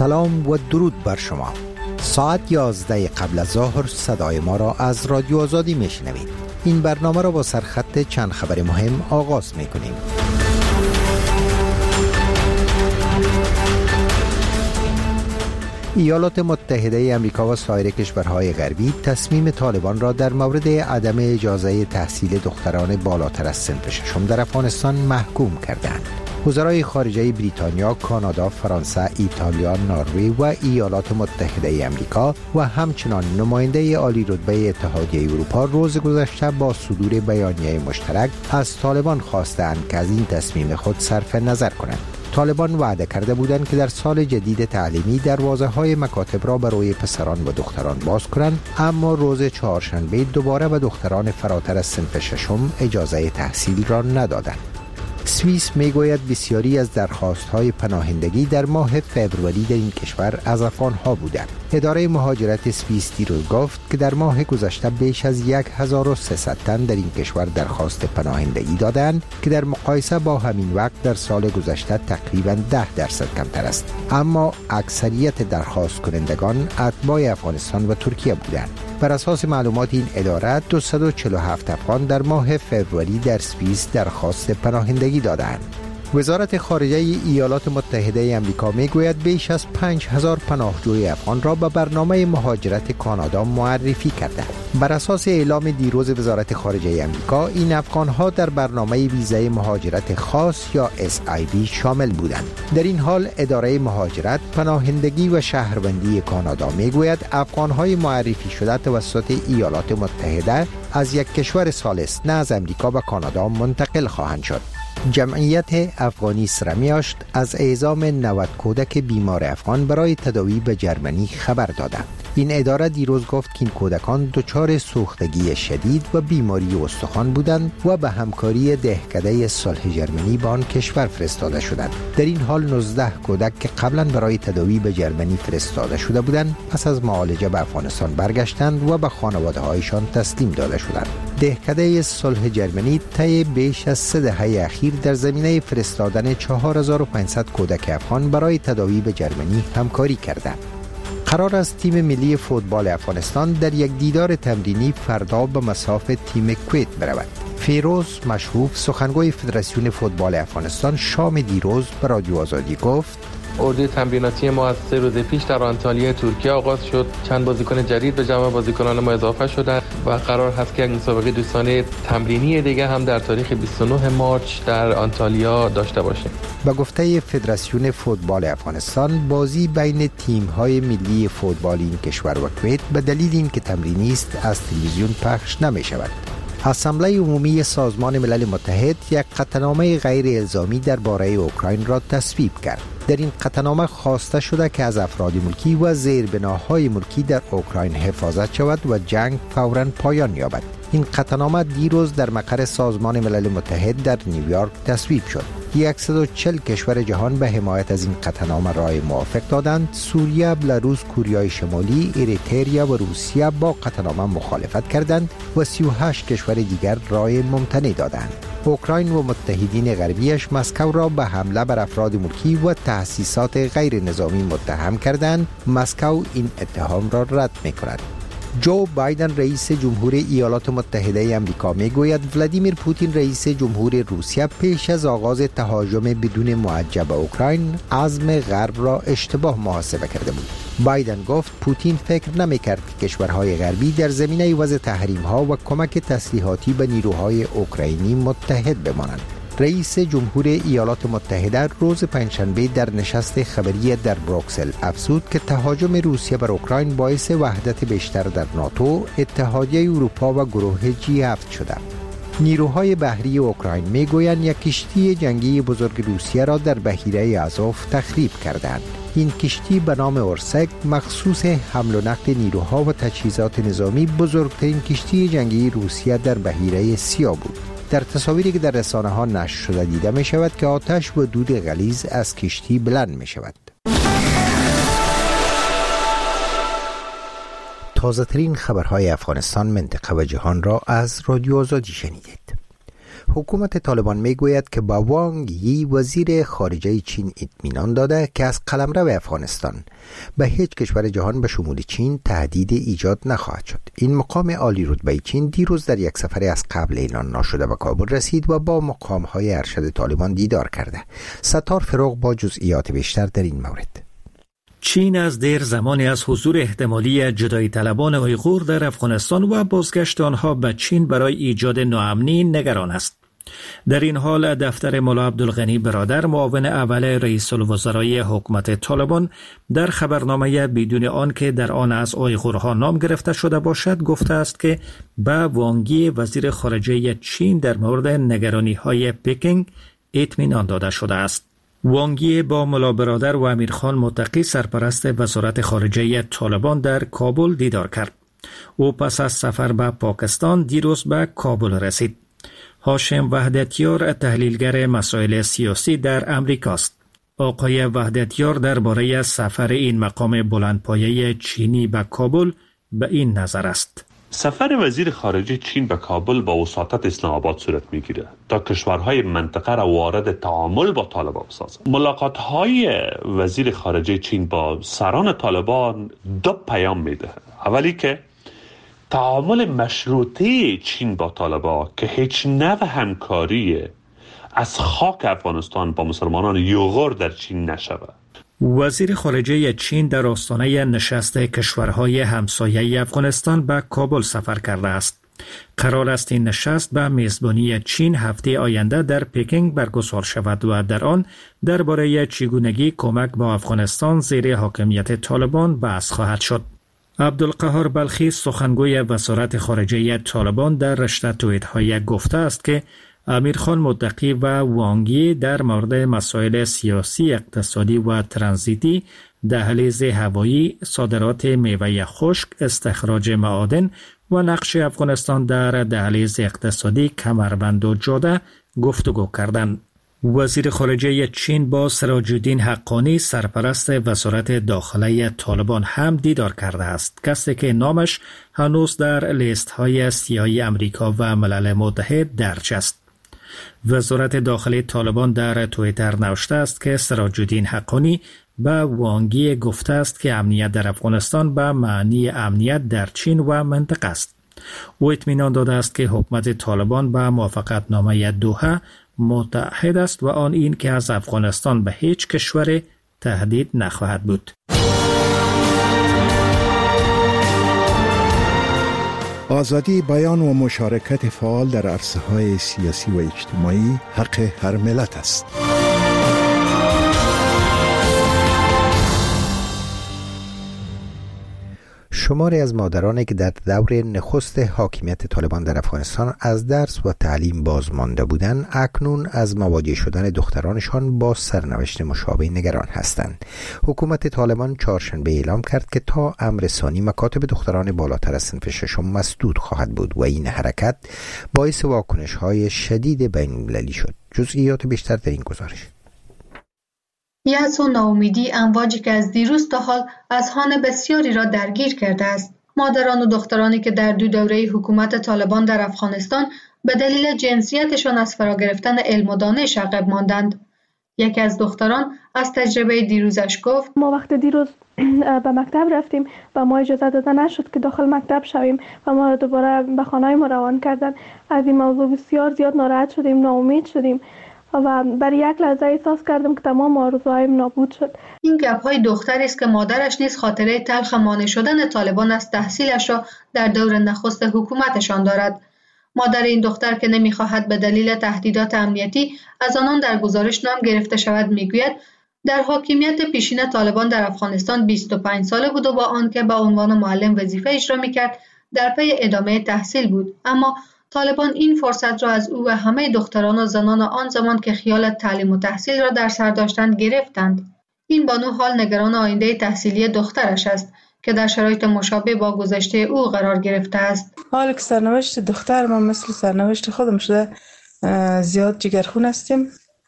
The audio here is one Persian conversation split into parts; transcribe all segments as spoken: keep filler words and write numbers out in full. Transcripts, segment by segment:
سلام و درود بر شما. ساعت یازده قبل از ظهر صدای ما را از رادیو آزادی میشنوید. این برنامه را با سرخط چند خبر مهم آغاز میکنیم. ایالات متحده آمریکا و سایر کشورهای غربی تصمیم طالبان را در مورد عدم اجازه تحصیل دختران بالاتر از سن ششم در افغانستان محکوم کردند. وزرای خارجه بریتانیا، کانادا، فرانسه، ایتالیا، نروژ و ایالات متحده آمریکا و همچنان نماینده عالی رتبه اتحادیه اروپا روز گذشته با صدور بیانیه مشترک از طالبان خواستند که از این تصمیم خود صرف نظر کنند. طالبان وعده کرده بودند که در سال جدید تعلیمی دروازه‌های مکاتب را برای پسران و دختران باز کنند، اما روز چهارشنبه دوباره به دختران فراتر از صنف ششم اجازه تحصیل را ندادند. سوئیس میگوید بسیاری از درخواست‌های پناهندگی در ماه فوریه در این کشور از افغان‌ها بودند. اداره مهاجرت سوئیس دیروز گفت که در ماه گذشته بیش از هزار و سیصد تن در این کشور درخواست پناهندگی دادند که در مقایسه با همین وقت در سال گذشته تقریباً ده درصد کمتر است. اما اکثریت درخواست کنندگان اتباع افغانستان و ترکیه بودند. بر اساس معلومات این اداره دویست و چهل و هفت افغان در ماه فوریه در سوئیس درخواست پناهندگی دادند. وزارت خارجه ایالات متحده آمریکا میگوید بیش از پنج هزار پناهجوی افغان را به برنامه مهاجرت کانادا معرفی کرده. بر اساس اعلام دیروز وزارت خارجه آمریکا، این افغان‌ها در برنامه ویزای مهاجرت خاص یا اس آی وی شامل بودند. در این حال اداره مهاجرت، پناهندگی و شهروندی کانادا میگوید افغان‌های معرفی شده توسط ایالات متحده از یک کشور ثالث نه از آمریکا به کانادا منتقل خواهند شد. جمعیت افغانی سرمیاشت از اعزام نود کودک بیمار افغان برای تداوی به جرمنی خبر دادند. این اداره دیروز گفت که این کودکان دچار سوختگی شدید و بیماری استخوان بودند و به همکاری دهکده صلح جرمنی به آن کشور فرستاده شدند. در این حال نوزده کودک که قبلا برای تداوی به جرمنی فرستاده شده بودند پس از معالجه به افغانستان برگشتند و به خانواده‌هایشان تسلیم داده شدند. دهکده صلح جرمنی طی بیش از سه دهه اخیر در زمینه فرستادن چهار هزار و پانصد کودک افغان برای تداوی به جرمنی همکاری کردند. قرار است تیم ملی فوتبال افغانستان در یک دیدار تمرینی فردا به مصاف تیم کویت برود. فیروز مشروف، سخنگوی فدراسیون فوتبال افغانستان، شام دیروز به رادیو آزادی گفت: اردوی تمریناتی ما از سه روز پیش در آنتالیا ترکیه آغاز شد. چند بازیکن جدید به جمع بازیکنان ما اضافه شدند و قرار هست که یک مسابقه دوستانه تمرینی دیگه هم در تاریخ بیست و نه مارس در آنتالیا داشته باشیم. به گفته فدراسیون فوتبال افغانستان، بازی بین تیم‌های ملی فوتبال این کشور و کویت به دلیل اینکه تمرینی است از تلویزیون پخش نمی‌شود. اسامبله عمومی سازمان ملل متحد یک قطعنامه غیر الزامی درباره اوکراین را تصویب کرد. در این قطعنامه خواسته شده که از افراد ملکی و زیربناهای ملکی در اوکراین حفاظت شود و جنگ فوراً پایان یابد. این قطعنامه دیروز در مقر سازمان ملل متحد در نیویورک تصویب شد. صد و چهل کشور جهان به حمایت از این قطعنامه رای موافق دادند. سوریه، بلاروس، کوریای شمالی، اریتریا و روسیه با قطعنامه مخالفت کردند و سی و هشت کشور دیگر رای ممتنع دادند. اوکراین و متحدین غربیش مسکو را به حمله بر افراد ملکی و تأسیسات غیر نظامی متهم کردند. مسکو این اتهام را رد می‌کند. جو بایدن رئیس جمهور ایالات متحده آمریکا میگوید ولادیمیر پوتین رئیس جمهور روسیه پیش از آغاز تهاجم بدون معجل به اوکراین عزم غرب را اشتباه محاسبه کرده بود. بایدن گفت پوتین فکر نمی‌کرد که کشورهای غربی در زمینه وضع تحریم‌ها و کمک تسلیحاتی به نیروهای اوکراینی متحد بمانند. رئیس جمهور ایالات متحده روز پنجشنبه در نشست خبری در بروکسل افزود که تهاجم روسیه بر اوکراین باعث وحدت بیشتر در ناتو، اتحادیه اروپا و گروه جی هفت شده. نیروهای بحری اوکراین میگویند یک کشتی جنگی بزرگ روسیه را در بحیره آزوف تخریب کردند. این کشتی به نام اورسک مخصوص حمل و نقل نیروها و تجهیزات نظامی بزرگترین کشتی جنگی روسیه در بحیره سیاه بود. در تصاویری که در رسانه ها نشر شده دیده می شود که آتش و دود غلیظ از کشتی بلند می شود. تازه ترین خبرهای افغانستان، منطقه و جهان را از رادیو آزادی شنیدید. حکومت طالبان میگوید که با وانگ یی وزیر خارجه چین اطمینان داده که از قلمرو افغانستان به هیچ کشور جهان به شمول چین تهدید ایجاد نخواهد شد. این مقام عالی رتبه چین دیروز در یک سفر از قبل اعلان نشده به کابل رسید و با مقام‌های ارشد طالبان دیدار کرده. ستار فروغ با جزئیات بیشتر در این مورد. چین از دیر زمانی از حضور احتمالی جدایی طلبان اویغور در افغانستان و بازگشت آنها به چین برای ایجاد ناامنی نگران است. در این حال دفتر ملا عبدالغنی برادر معاون اول رئیس الوزرای حکومت طالبان در خبرنامه بدون آن که در آن از اویغورها نام گرفته شده باشد گفته است که به وانگی وزیر خارجه چین در مورد نگرانی‌های پکینگ اطمینان داده شده است. وانگی با ملا برادر و امیرخان متقی سرپرست وزارت خارجه طالبان در کابل دیدار کرد. او پس از سفر به پاکستان دیروز به کابل رسید. هاشم وحدتیار تحلیلگر مسائل سیاسی در امریکاست. آقای وحدتیار درباره سفر این مقام بلندپایه چینی به کابل به این نظر است: سفر وزیر خارجه چین به کابل با وساطت اسلام آباد صورت میگیره تا کشورهای منطقه را وارد تعامل با طالبان سازد. ملاقات‌های وزیر خارجه چین با سران طالبان دو پیام میده. اولی که تعامل مشروطه چین با طالبان که هیچ نوع همکاری از خاک افغانستان با مسلمانان اویغور در چین نشود. وزیر خارجه چین در آستانه نشست کشورهای همسایه افغانستان به کابل سفر کرده است. قرار است این نشست به میزبانی چین هفته آینده در پکینگ برگزار شود و در آن درباره چگونگی کمک با افغانستان زیر حاکمیت طالبان بحث خواهد شد. عبدالقهار بلخی سخنگوی وزارت خارجه طالبان در رشته توییت‌های گفته است که امیرخان متقی و وانگی در مورد مسائل سیاسی، اقتصادی و ترانزیتی، دهلیز هوایی، صادرات میوه خشک، استخراج معادن و نقش افغانستان در دهلیز اقتصادی کمربند و جاده گفتگو کردند. وزیر خارجه چین با سراج الدین حقانی سرپرست وزارت داخله طالبان هم دیدار کرده است، کسی که نامش هنوز در لیست های سیاهی امریکا و ملل متحد درج است. وزارت داخلی طالبان در توییتر نوشته است که سراج الدین حقانی به وانگی گفته است که امنیت در افغانستان به معنی امنیت در چین و منطقه است. او اطمینان داده است که حکومت طالبان به موافقتنامه دوحه متحد است و آن این که از افغانستان به هیچ کشور تهدید نخواهد بود. آزادی بیان و مشارکت فعال در عرصه‌های سیاسی و اجتماعی حق هر ملت است. شماری از مادرانی که در دور نخست حاکمیت طالبان در افغانستان از درس و تعلیم باز مانده بودند، اکنون از مواجه شدن دخترانشان با سرنوشت مشابه نگران هستند. حکومت طالبان چهارشنبه اعلام کرد که تا امر ثانی مکاتب دختران بالاتر از صنف ششم مسدود خواهد بود و این حرکت باعث واکنش‌های شدید بین‌المللی شد. جزئیات بیشتر در این گزارش. یأس و ناامیدی امواجی که از دیروز تا حال اذهان بسیاری را درگیر کرده است. مادران و دخترانی که در دو دوره حکومت طالبان در افغانستان به دلیل جنسیتشان از فرا گرفتن علم و دانش عقب ماندند. یکی از دختران از تجربه دیروزش گفت: ما وقت دیروز به مکتب رفتیم و ما اجازه داده نشد که داخل مکتب شویم و ما دوباره به خانه ما روان کردند. از این موضوع بسیار زیاد ناراحت شدیم، ناامید شدیم و برای یک لحظه احساس کردم که تمام آرزوهایم نابود شد. این گپ‌های دختری است که مادرش نیز خاطره تلخ مانع شدن طالبان از تحصیلش را در دور نخست حکومتشان دارد. مادر این دختر که نمی‌خواهد به دلیل تهدیدات امنیتی از آنان در گزارش نام گرفته شود میگوید در حاکمیت پیشین طالبان در افغانستان بیست و پنج ساله بود و با آنکه به عنوان معلم وظیفه اجرا می‌کرد در پی ادامه تحصیل بود، اما طالبان این فرصت را از او و همه دختران و زنان آن زمان که خیال تعلیم و تحصیل را در سر داشتند گرفتند. این بانو حال نگران آینده تحصیلی دخترش است که در شرایط مشابه با گذشته او قرار گرفته است. حال که سرنوشت دختر ما مثل سرنوشت خودم شده، زیاد جگرخون هستیم.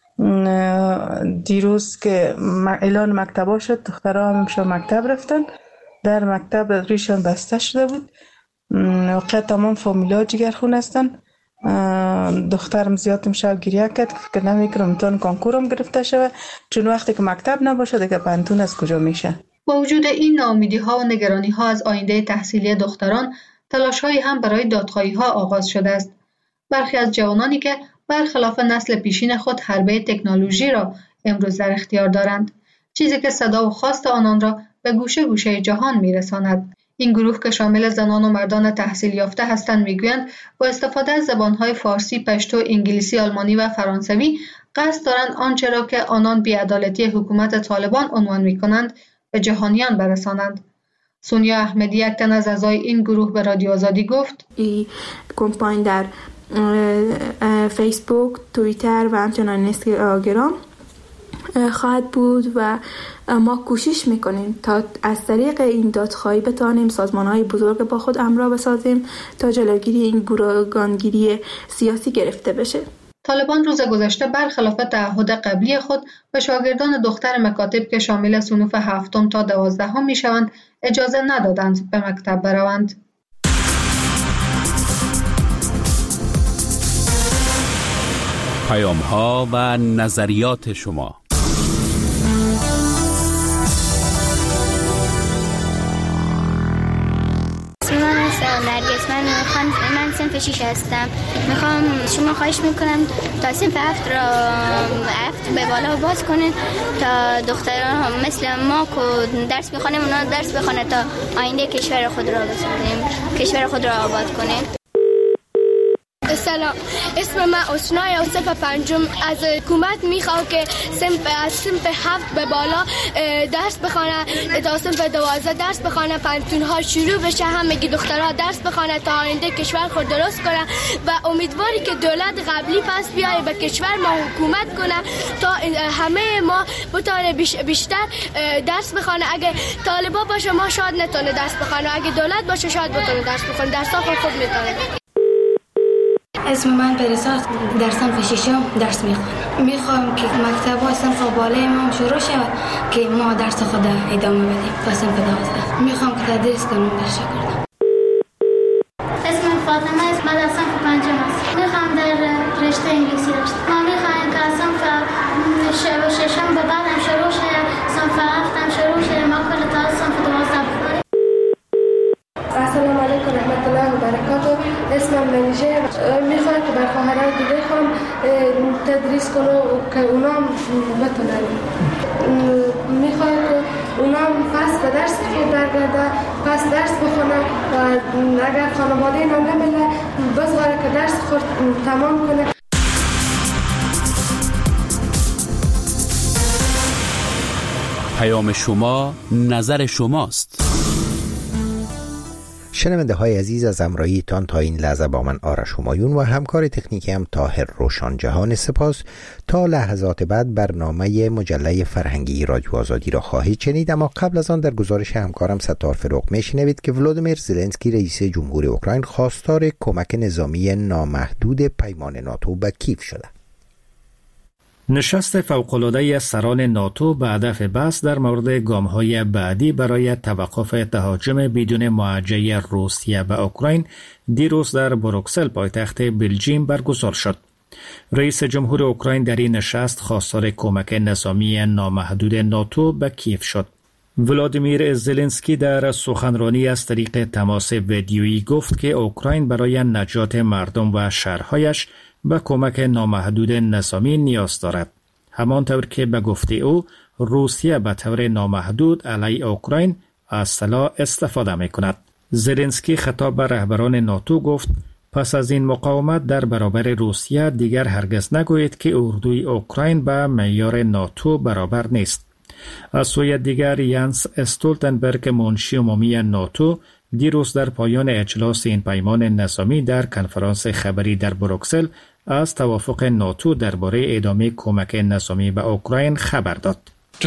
دیروز که اعلان مکتبا شد دخترها همشون مکتب رفتن، در مکتب ریشان بسته شده بود. واقعا تمام فامیلا جگرخون هستن. دخترم زیاد شب گریه کرد که فکر نمی‌کردم امتحان کنکورم گرفته شود، چون وقتی که مکتب نباشه دیگه پانتون از کجا میشه. با وجود این ناامیدی‌ها و نگرانی‌ها از آینده تحصیلی دختران، تلاش‌هایی هم برای دادخواهی‌ها آغاز شده است. برخی از جوانانی که برخلاف نسل پیشین خود حربه تکنولوژی را امروز در اختیار دارند، چیزی که صدا و خواست آنان را به گوشه گوشه جهان می‌رساند. این گروه که شامل زنان و مردان تحصیل یافته هستند میگویند با استفاده از زبان‌های فارسی، پشتو، انگلیسی، آلمانی و فرانسوی قصد دارند آنچه را که آنان بی‌عدالتی حکومت طالبان عنوان می‌کنند به جهانیان برسانند. سونیا احمدی، یک تن از اعضای این گروه، به رادیو آزادی گفت: این کمپاین در فیسبوک، توییتر و همچنان اینستاگرام خواهد بود و ما کوشش میکنیم تا از طریق این دادخواهی بتوانیم سازمان‌های بزرگ با خود همراه بسازیم تا جلوگیری این گروگانگیری سیاسی گرفته بشه. طالبان روز گذشته برخلاف تعهد قبلی خود به شاگردان دختر مکاتب که شامل صنوف هفتم تا دوازدهم میشوند اجازه ندادند به مکتب بروند. پیام‌ها و نظریات شما. نرگس، من میخوام من صنف شیش هستم. میخوام شما خواهش میکنم تا صنف هفت را هفت به بالا باز کنید تا دختران هم مثل ما که درس میخوانیم اونا درس بخونه تا آینده کشور خود را بسازیم، کشور خود را آباد کنیم. سلام، اسم من اسنای و صنف پنجم. از حکومت میخوام که صنف از صنف هفت به بالا درس بخونه تا صنف دوازده درس بخونه، پانتون ها شروع بشه، همگی دخترها درس بخونه تا آینده کشور خود درست کنه و امیدواری که دولت قبلی پس بیایه به کشور ما حکومت کنه تا همه ما بتونه بیشتر درس بخونه. اگه طالبا باشه ما شاید نتونه درس بخونه، اگه دولت باشه شاید بتونه درس بخونه، درس خود خود میتونه. اسم من پریسا، در صنف ششم درس میخوام. میخوام که مکتب و صنف بالای ما شروع شود که ما درس خود ادامه بدیم تا صنف دوازده. میخوام که تدریس کنم در شکردم. اسم من فاطمه است، من در صنف پنجم هستم. میخوام در رشته انگلیسی رشته. ما میخوایم که صنف ششم به بعدم شروع شه، صنف هفتم شروع شه، ما کل تا صنف دوازده بخونیم. السلام علیکم و رحمت الله و برکاته. اسمم منیژه. میخوام که بر خواهرای دیگه هم تدریس کنم و که اونا بتونن. میخوام که اونا پس به درس خود برگرده، پس درس بخونه و اگر خانواده اینا نمیله بذاره که درس خود تمام کنه. پیام شما، نظر شماست. شنونده های عزیز، از همراهیتان تا این لحظه با من آرش همایون و همکار تکنیکی هم طاهر روشان جهان سپاس. تا لحظات بعد برنامه مجله فرهنگی رادیو آزادی را خواهید شنید، اما قبل از آن در گزارش همکارم ستار فروغ میشنوید که ولادیمیر زلنسکی رئیس جمهور اوکراین خواستار کمک نظامی نامحدود پیمان ناتو به کیف شده. نشست فوق‌العاده سران ناتو به هدف بحث در مورد گام‌های بعدی برای توقف تهاجم بدون معجزه روسیه به اوکراین دیروز در بروکسل پایتخت بلژیم برگزار شد. رئیس جمهور اوکراین در این نشست خواستار کمک نظامی نامحدود ناتو به کیف شد. ولادیمیر زلنسکی در سخنرانی از طریق تماس ویدیویی گفت که اوکراین برای نجات مردم و شهرهایش به کمک نامحدود نظامی نیاز دارد. همانطور که به گفته او روسیه به طور نامحدود علیه اوکراین از سلاح استفاده می کند. زلنسکی خطاب به رهبران ناتو گفت پس از این مقاومت در برابر روسیه دیگر هرگز نگویید که اردوی اوکراین به معیار ناتو برابر نیست. از سوی دیگر ینس استولتنبرگ منشی عمومی ناتو دیروز در پایان اجلاس این پیمان نظامی در کنفرانس خبری در بروکسل از توافق ناتو درباره ادامه کمک نظامی به اوکراین خبر داد.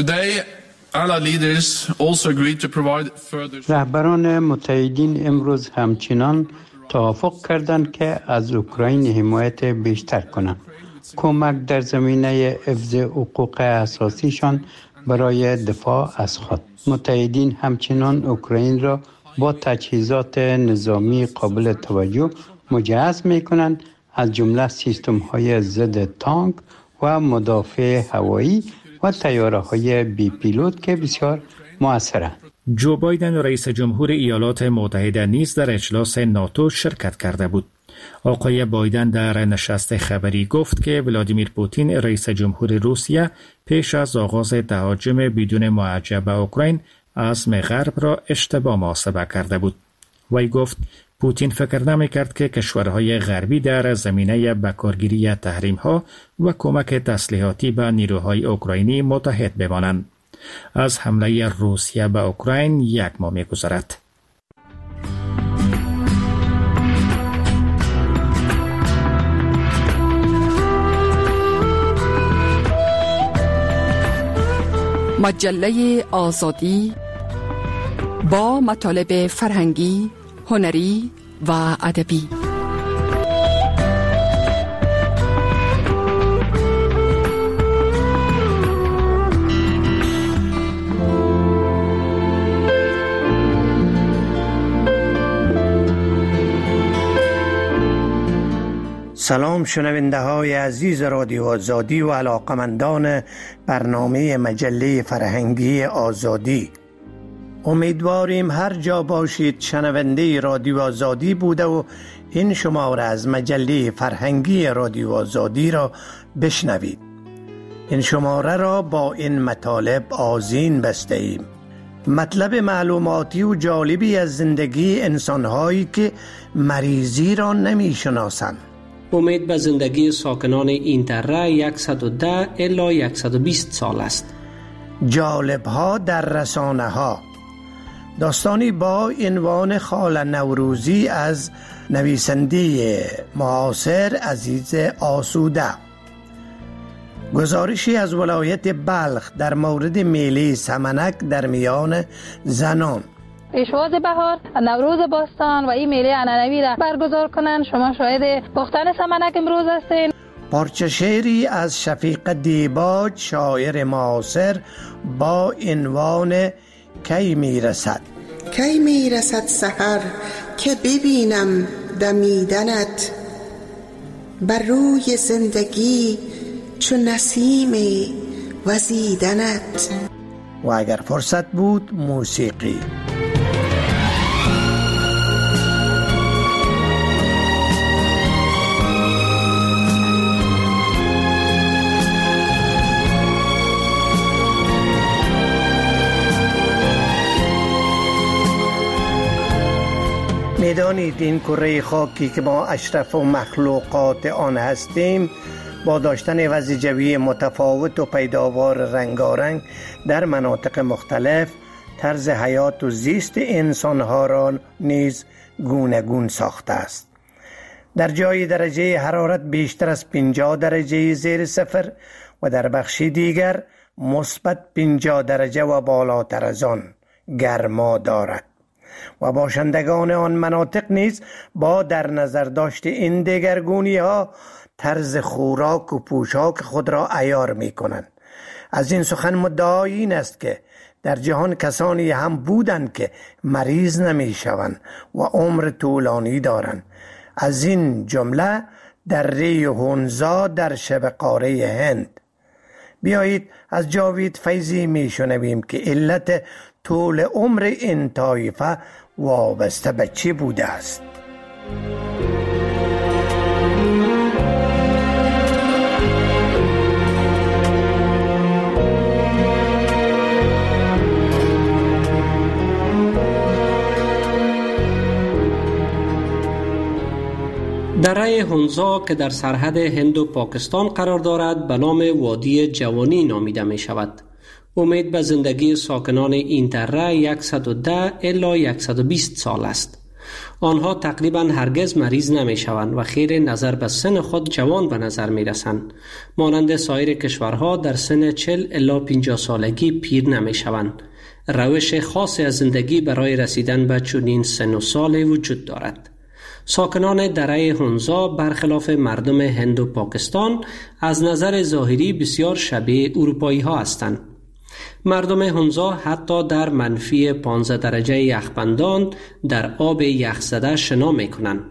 رهبران متحدین امروز همچنان توافق کردند که از اوکراین حمایت بیشتر کنند. کمک در زمینه حفظ حقوق اساسیشان برای دفاع از خود. متحدین همچنان اوکراین را با تجهیزات نظامی قابل توجه مجهز می کنند. از جمله سیستم های ضد تانک و مدافع هوایی و طیاره های بی پیلوت که بسیار مؤثرند. جو بایدن رئیس جمهور ایالات متحده نیز در اجلاس ناتو شرکت کرده بود. آقای بایدن در نشست خبری گفت که ولادیمیر پوتین رئیس جمهور روسیه پیش از آغاز تهاجم بدون معجب به اوکراین عزم غرب را اشتباه محاسبه کرده بود. وی گفت پوتین فکر نمی کرد که کشورهای غربی در زمینه بکارگیری تحریم‌ها و کمک تسلیحاتی به نیروهای اوکراینی متحد بمانند. از حمله روسیه به اوکراین یک ماه می‌گذرد. مجله آزادی با مطالب فرهنگی، هنری و ادبی. سلام شنونده های عزیز رادیو آزادی و علاقمندان برنامه مجله فرهنگی آزادی. امیدواریم هر جا باشید شنونده رادیو آزادی بوده و این شماره از مجله فرهنگی رادیو آزادی را بشنوید. این شماره را با این مطالب آذین بسته ایم. مطلب معلوماتی و جالبی از زندگی انسان‌هایی که مریضی را نمی‌شناسند. امید به زندگی ساکنان این تره صد و ده الی صد و بیست سال است. جالب‌ها در رسانه‌ها. داستانی با عنوان خاله نوروزی از نویسنده معاصر عزیز آسوده. گزارشی از ولایت بلخ در مورد میله سمنک در میان زنان. پیشواز بهار، نوروز باستان و این میله عنعنوی را برگزار کنند. شما شاهد پختن سمنک امروز هستین. پارچه شعری از شفیق دیباج شاعر معاصر با عنوان کی میرسد. کی میرسد سحر که ببینم دمیدنت، بر روی زندگی چو نسیم وزیدنت. و اگر فرصت بود موسیقی. میدانید این کره خاکی که ما اشرف و مخلوقات آن هستیم با داشتن وضع جوی متفاوت و پیداوار رنگارنگ در مناطق مختلف طرز حیات و زیست انسانها را نیز گوناگون ساخته است. در جای درجه حرارت بیشتر از پنجاه درجه زیر صفر و در بخشی دیگر مثبت پنجاه درجه و بالاتر از آن گرما دارد و باشندگان آن مناطق نیز با در نظر داشت این دگرگونی ها طرز خوراک و پوشاک خود را عیار می کنند. از این سخن مدعای این است که در جهان کسانی هم بودند که مریض نمی شوند و عمر طولانی دارند. از این جمله دره هونزا در شبه قاره هند. بیایید از جاوید فیضی می شنویم که علت طول عمر این طایفه وابسته به چی بوده است. دره هونزا که در سرحد هند و پاکستان قرار دارد به نام وادی جوانی نامیده می شود. امید به زندگی ساکنان این دره صد و ده الی صد و بیست سال است. آنها تقریبا هرگز مریض نمی شوند و خیر نظر به سن خود جوان به نظر می رسند. مانند سایر کشورها در سن چهل الی پنجاه سالگی پیر نمی شوند. روش خاصی از زندگی برای رسیدن به چنین سن و سال وجود دارد. ساکنان دره هونزا برخلاف مردم هند و پاکستان از نظر ظاهری بسیار شبیه اروپایی ها هستند. مردم هونزا حتی در منفی پانزده درجه یخبندان در آب یخزده شنا می کنند.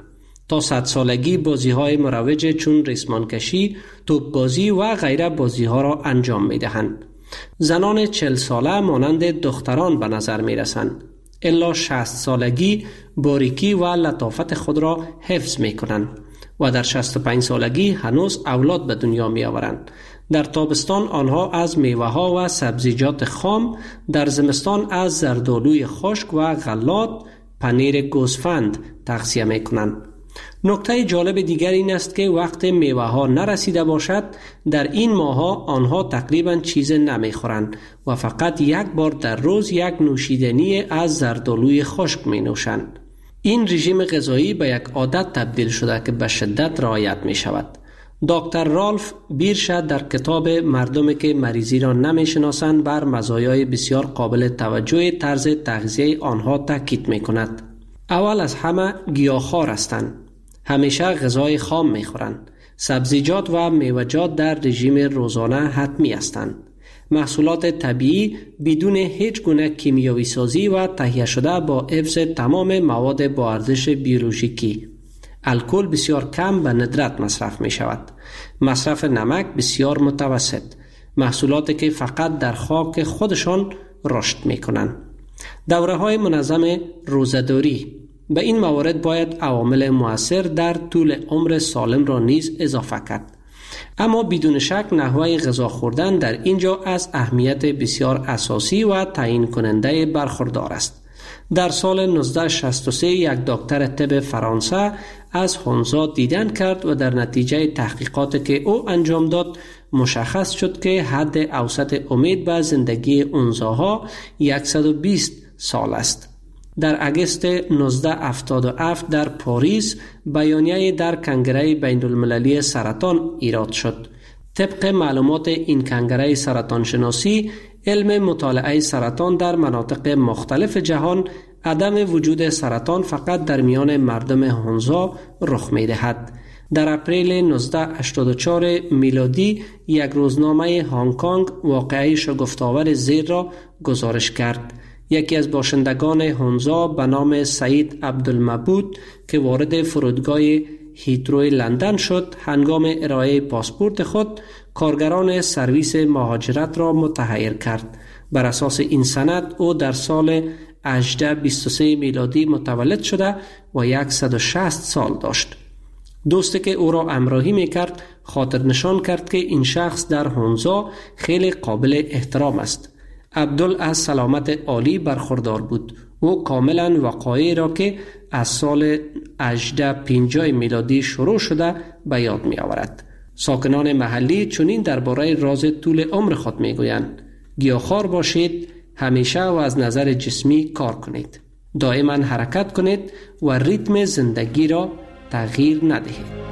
تا صد سالگی بازی های مروج چون ریسمان کشی، توپ بازی و غیره بازی ها را انجام می دهند. زنان چهل ساله مانند دختران به نظر می رسند. الا شصت سالگی باریکی و لطافت خود را حفظ می کنند و در شصت و پنج سالگی هنوز اولاد به دنیا می آورند. در تابستان آنها از میوه ها و سبزیجات خام، در زمستان از زردآلوی خشک و غلات، پنیر گوسفند تغذیه می کنند. نکته جالب دیگر این است که وقت میوه ها نرسیده باشد، در این ماه ها آنها تقریبا چیز نمی خورند و فقط یک بار در روز یک نوشیدنی از زردآلوی خشک می نوشند. این رژیم غذایی به یک عادت تبدیل شده که به شدت رعایت می شود. دکتر رالف بیرشد در کتاب مردمی که مریضی را نمی شناسند بر مزایای بسیار قابل توجه طرز تغذیه آنها تاکید می کند. اول از همه گیاهخوار هستند. همیشه غذای خام می خورند. سبزیجات و میوه‌جات در رژیم روزانه حتمی هستند. محصولات طبیعی بدون هیچ گونه کیمیاوی سازی و تهیه شده با حفظ تمام مواد با ارزش بیولوژیکی. الکل بسیار کم و ندرت مصرف می شود. مصرف نمک بسیار متوسط. محصولاتی که فقط در خاک خودشان رشد می کنند. دوره های منظم روزه‌داری. به این موارد باید عوامل مؤثر در طول عمر سالم را نیز اضافه کرد. اما بدون شک نحوه غذا خوردن در اینجا از اهمیت بسیار اساسی و تعیین کننده برخوردار است. در سال نوزده صد و شصت و سه یک دکتر طب فرانسه از هونزا دیدن کرد و در نتیجه تحقیقاتی که او انجام داد مشخص شد که حد اوسط امید به زندگی هونزاها صد و بیست سال است. در اگست نوزده صد و هفتاد و هفت در پاریس بیانیه در کنگره بین المللی سرطان ایراد شد. طبق معلومات این کنگره سرطان شناسی، علم مطالعه سرطان در مناطق مختلف جهان عدم وجود سرطان فقط در میان مردم هونزا رخ می دهد. در اپریل نوزده صد و هشتاد و چهار میلادی یک روزنامه هنگ کنگ واقعه شگفت‌آور زیر را گزارش کرد. یکی از باشندگان هونزا به نام سعید عبدالمعبود که وارد فرودگاه هیتروی لندن شد، هنگام ارائه پاسپورت خود کارگران سرویس مهاجرت را متحیر کرد. بر اساس این سند او در سال هجده صد و بیست و سه میلادی متولد شده و صد و شصت سال داشت. دوستی که او را همراهی میکرد خاطر نشان کرد که این شخص در هونزا خیلی قابل احترام است. عبدال از سلامت عالی برخوردار بود. او کاملا وقایعی را که از سال هجده صد و پنجاه میلادی شروع شده به یاد می آورد. ساکنان محلی چنین درباره راز طول عمر خود می گویند: گیاهخوار باشید، همیشه و از نظر جسمی کار کنید، دائما حرکت کنید و ریتم زندگی را تغییر ندهید.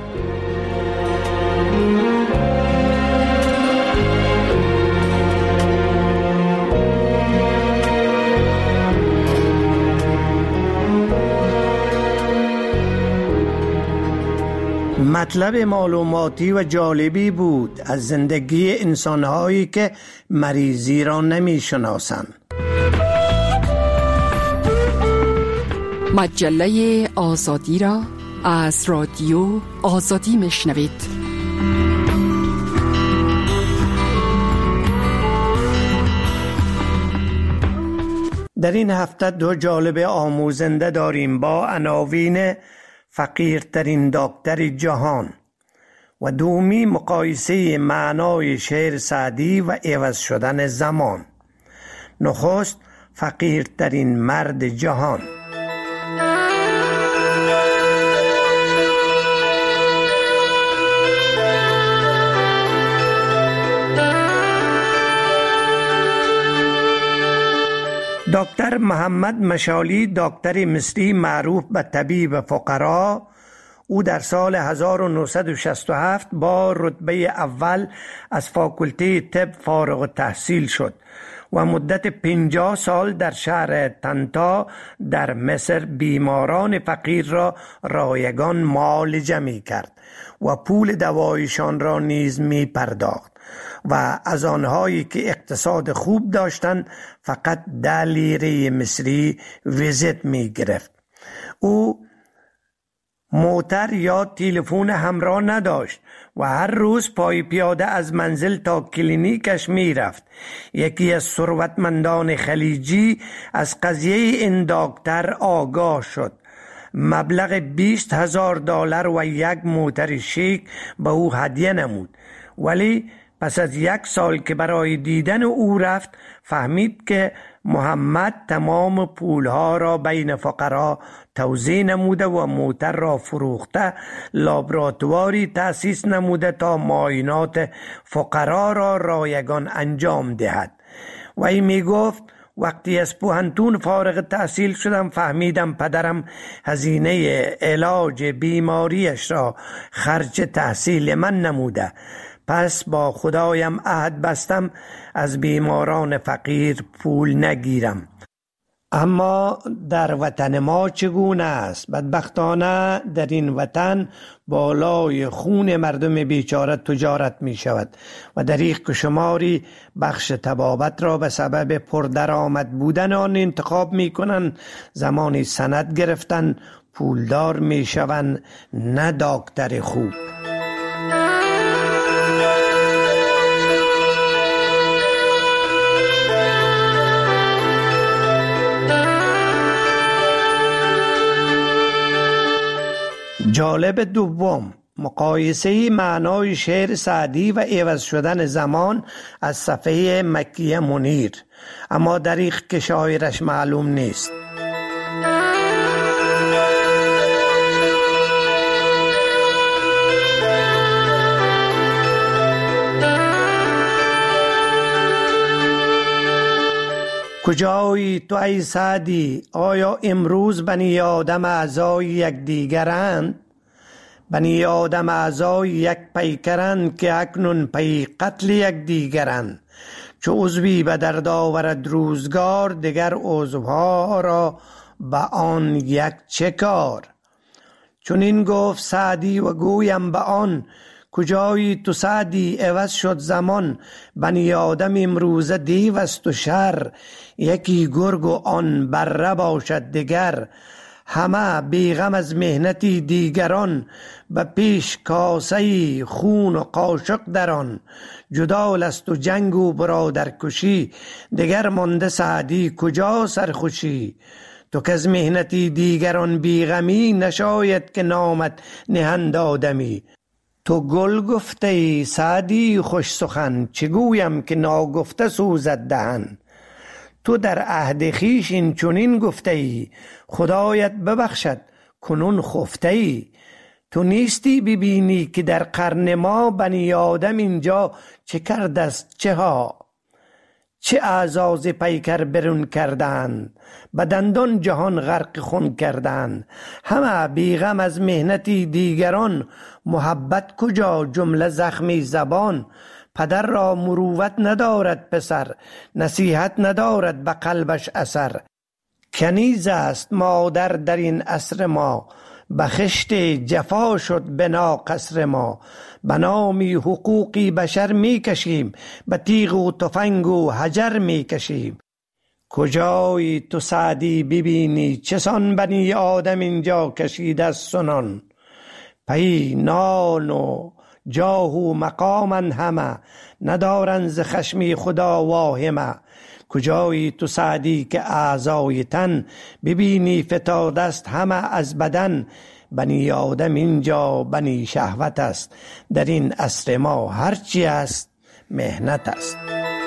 مطلب معلوماتی و جالبی بود از زندگی انسانهایی که مریضی را نمی شناسند. مجله آزادی را از رادیو آزادی میشنوید. در این هفته دو جالب آموزنده داریم با عناوین فقیرترین دکتر جهان و دومی مقایسه معنای شعر سعدی و عوض شدن زمان. نخست فقیرترین مرد جهان. دکتر محمد مشالی، دکتر مصری معروف به طبیب فقرا، او در سال هزار و نهصد و شصت و هفت با رتبه اول از فاکولته طب فارغ التحصیل شد و مدت پنجاه سال در شهر طنطا در مصر بیماران فقیر را رایگان معالجه می کرد و پول دوایشان را نیز می پرداخت و از آنهایی که اقتصاد خوب داشتند فقط ده لیره مصری ویزیت می گرفت. او موتر یا تلفن همراه نداشت و هر روز پای پیاده از منزل تا کلینیکش می رفت. یکی از ثروتمندان خلیجی از قضیه این دکتر آگاه شد. مبلغ بیست هزار دلار و یک موتر شیک به او هدیه نمود، ولی پس از یک سال که برای دیدن او رفت فهمید که محمد تمام پولها را بین فقرا توزیع نموده و موتر را فروخته لابراتواری تأسیس نموده تا معاینات فقرا را رایگان انجام دهد. و این می گفت وقتی از پوهنتون فارغ التحصیل شدم فهمیدم پدرم هزینه علاج بیماریش را خرج تحصیل من نموده. پس با خدایم عهد بستم از بیماران فقیر پول نگیرم. اما در وطن ما چگونه است؟ بدبختانه در این وطن بالای خون مردم بیچاره تجارت می شود و دریغ شماری بخش طبابت را به سبب پردرآمد بودن آن انتخاب می کنند. زمانی سند گرفتن پولدار می شوند، نه دکتر خوب. جالب دوم، مقایسه معنای شعر سعدی و عوض شدن زمان از صفحه مکی منیر، اما دریغ که شاعرش معلوم نیست. کجایی تو ای سعدی؟ آیا امروز بنی آدم اعضای یک دیگرند؟ بنی آدم اعضای یک پیکرند که اکنون پی قتل یک دیگرند. چو عضوی به درد آورد روزگار، دیگر عضوها را به آن یک چه کار؟ چون این گفت سعدی و گویم به آن، کجایی تو سعدی عوض شد زمان. بنی آدم امروز دیو است و شر، یکی گرگ و آن بره باشد دیگر. همه بیغم از مهنتی دیگران، به پیش کاسه خون و قاشق دران. جدال است و جنگ و برادر کشی، دیگر مانده سعدی کجا سرخوشی. تو که از مهنتی دیگران بیغمی، نشاید که نامت نهند آدمی. تو گل گفته ای سعدی خوش سخن، چگویم که ناگفته سوزد دهن. تو در عهد خویش این چنین گفته ای، خدایت ببخشد کنون خفته ای. تو نیستی ببینی که در قرن ما، بنی آدم اینجا چه کرده است چه ها. چه اعزاز پیکر برون کردند، به دندان جهان غرق خون کردند. همه بیغم از مهنتی دیگران، محبت کجا جمله زخمی زبان. پدر را مروت ندارد پسر، نصیحت ندارد به قلبش اثر. کنیز است مادر در این عصر ما، به خشت جفا شد بنا قصر ما. به نامی حقوقی بشر می کشیم، به تیغ و تفنگ و حجر می کشیم. کجایی تو سعدی ببینی، چسان بنی آدم اینجا کشیده از سنان. پی نان و جاه و مقامن همه، ندارن ز خشمی خدا واهمه. کجایی تو سعدی که اعضای تن، ببینی فتاده است همه از بدن. بنی آدم اینجا بنی شهوت است، در این عصر ما هرچی است مهنت است.